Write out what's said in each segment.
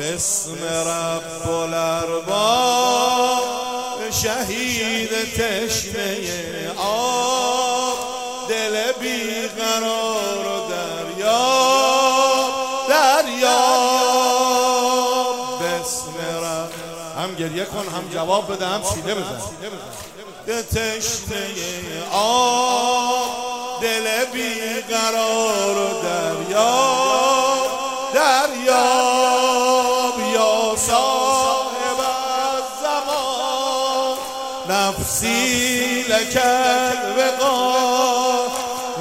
بسم رب الارباب شهید تشنه آب دل بیقرار و دریاب بسم رب. هم گریه کن هم جواب بده هم سینه بزن. تشنه آب دل بیقرار و دریاب یا صاحب الزمان نفسی لک الوقار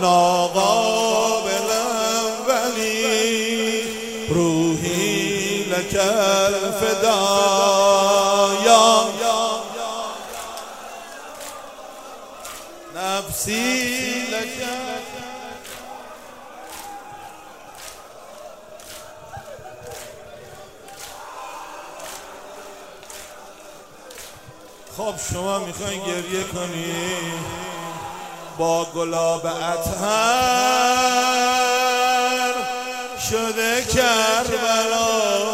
ناقابلم ولی روحی لک الفدا یا نفسی لک. خب شما میخواین گریه کنی با گلاب اطهر شده کربلا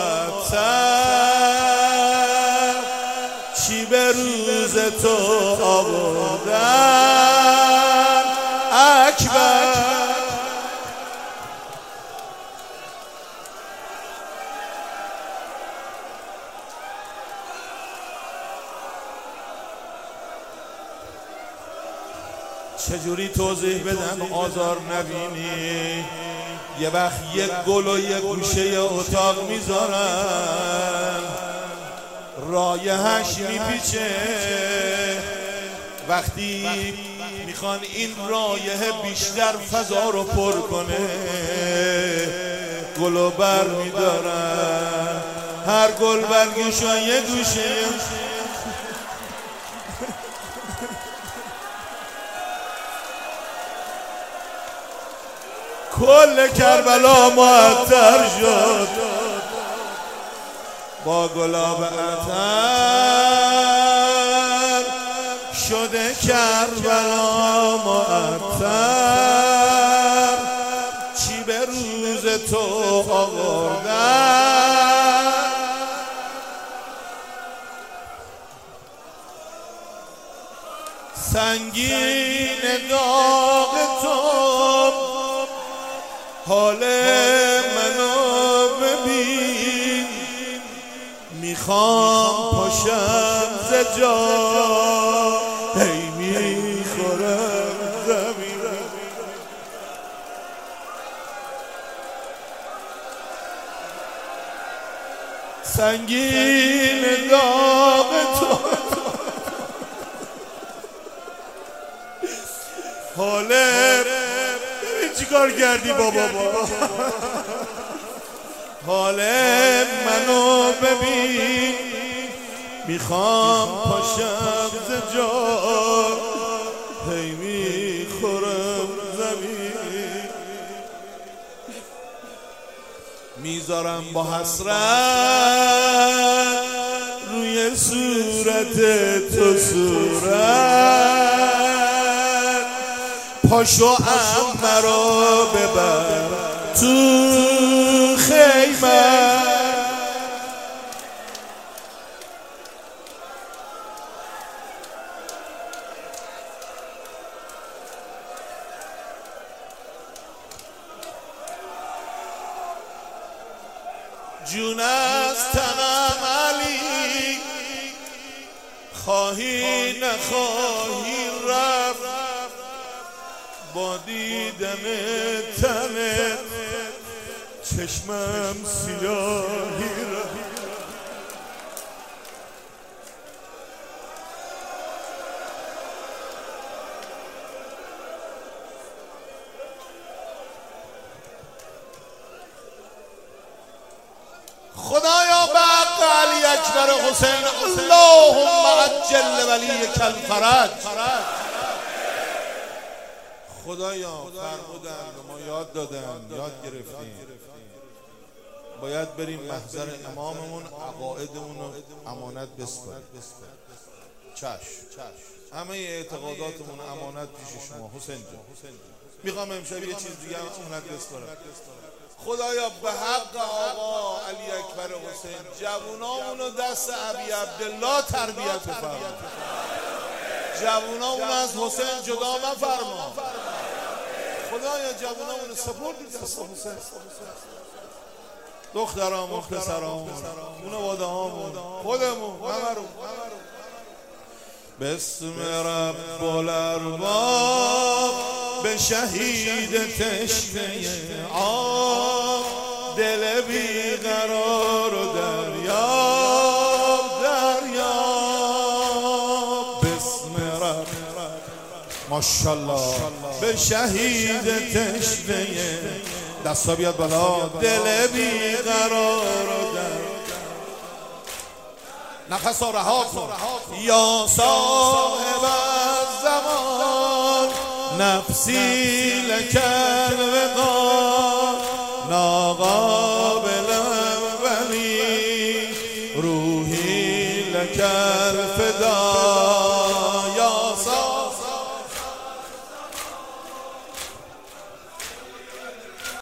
معطر چی به روز تو آوردن اکبر. چجوری توضیح بدم آزار نبینی؟ یه وقت یک گل و یک گوشه اتاق میذارن رایحش میپیچه وقتی میخوان این رایحه بیشتر فضا رو پر کنه گل و بر میدارن هر گل برگشو یه گوشه کل کربلا معطر شد با گلاب عطر شده کربلا معطر چی به روز تو آوردن سنگین داغ تو حال منو ببین میخوام پاشم ز جا هی میخورم زمین سنگین داغ تو حال چیکار کردی بابا حال منو ببین میخوام پاشم ز جا هی میخورم زمین میذارم با حسرت روی صورت تو صورت پاشو عمه رو ببر تو خیمه جون از تنم علی خواهی نخواهی رفت با دیدن تنت چشمم سیاهی رفت خدایا به حق علی اکبر حسین اللهم عجل ولیک الفرج خدایا فرمودن ما یاد دادن یاد گرفتیم باید بریم محضر اماممون عقایدمون رو امانت بسپاریم چشم همه اعتقاداتمون امانت پیش شما حسین جان میخوام امشب یه چیز دیگه امانت بسپارم خدایا به حق آقا علی اکبر حسین جوونامونو دست ابی عبدالله تربیت بفرما، جوونامونو از حسین جدا مفرما خدایا، جوونامونو سپردی دست حسین. دخترام، مختصرام، خانواده هامون، خودمون، همرون بسم رب الارباب به شهید تشنه آب، دل بیقرار و دریاب دریاب. بسم رب ماشاءالله به شهید تشنه، دستا بیاد بالا، دل بیقرار و دریاب. نفس رو رها کن یا صاحب الزمان، نفسی لکن وقار، ناقابل ولی روحی لکن فدا.